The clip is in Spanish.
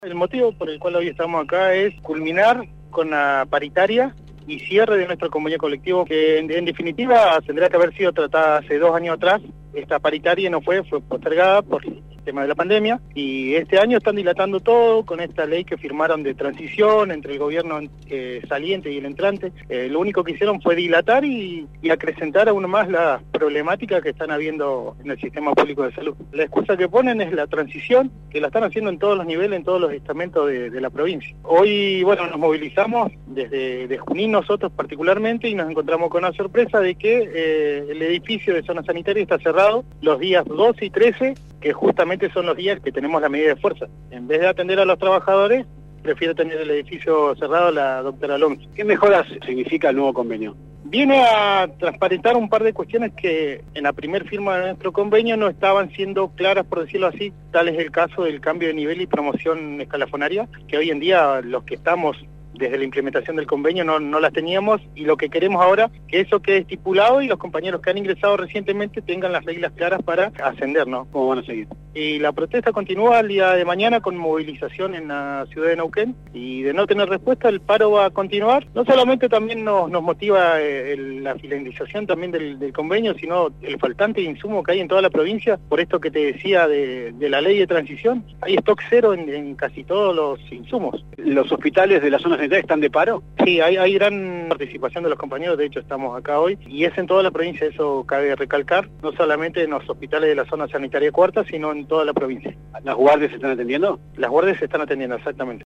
El motivo por el cual hoy estamos acá es culminar con la paritaria y cierre de nuestro convenio colectivo, que en definitiva tendría que haber sido tratada hace 2 años atrás. Esta paritaria no fue postergada por el tema de la pandemia, y este año están dilatando todo con esta ley que firmaron de transición entre el gobierno saliente y el entrante. Lo único que hicieron fue dilatar y acrecentar aún más las problemáticas que están habiendo en el sistema público de salud. La excusa que ponen es la transición, que la están haciendo en todos los niveles, en todos los estamentos de la provincia. Hoy, bueno, nos movilizamos desde Junín nosotros particularmente, y nos encontramos con la sorpresa de que el edificio de zona sanitaria está cerrado los días 12 y 13, que justamente son los días que tenemos la medida de fuerza. En vez de atender a los trabajadores, prefiere tener el edificio cerrado la doctora Alonso. ¿Qué mejoras significa el nuevo convenio? Viene a transparentar un par de cuestiones que en la primer firma de nuestro convenio no estaban siendo claras, por decirlo así. Tal es el caso del cambio de nivel y promoción escalafonaria, que hoy en día los que estamos desde la implementación del convenio no las teníamos, y lo que queremos ahora que eso quede estipulado y los compañeros que han ingresado recientemente tengan las reglas claras para ascender, ¿no? ¿Cómo van a seguir? Y la protesta continúa el día de mañana con movilización en la ciudad de Neuquén, y de no tener respuesta el paro va a continuar. No solamente también nos motiva la finalización también del convenio, sino el faltante de insumo que hay en toda la provincia, por esto que te decía de la ley de transición. Hay stock cero en casi todos los insumos. ¿Los hospitales de la zona sanitaria están de paro? Sí, hay gran participación de los compañeros, de hecho estamos acá hoy, y es en toda la provincia, eso cabe recalcar, no solamente en los hospitales de la zona sanitaria cuarta, sino en toda la provincia. ¿Las guardias se están atendiendo? Las guardias se están atendiendo, exactamente.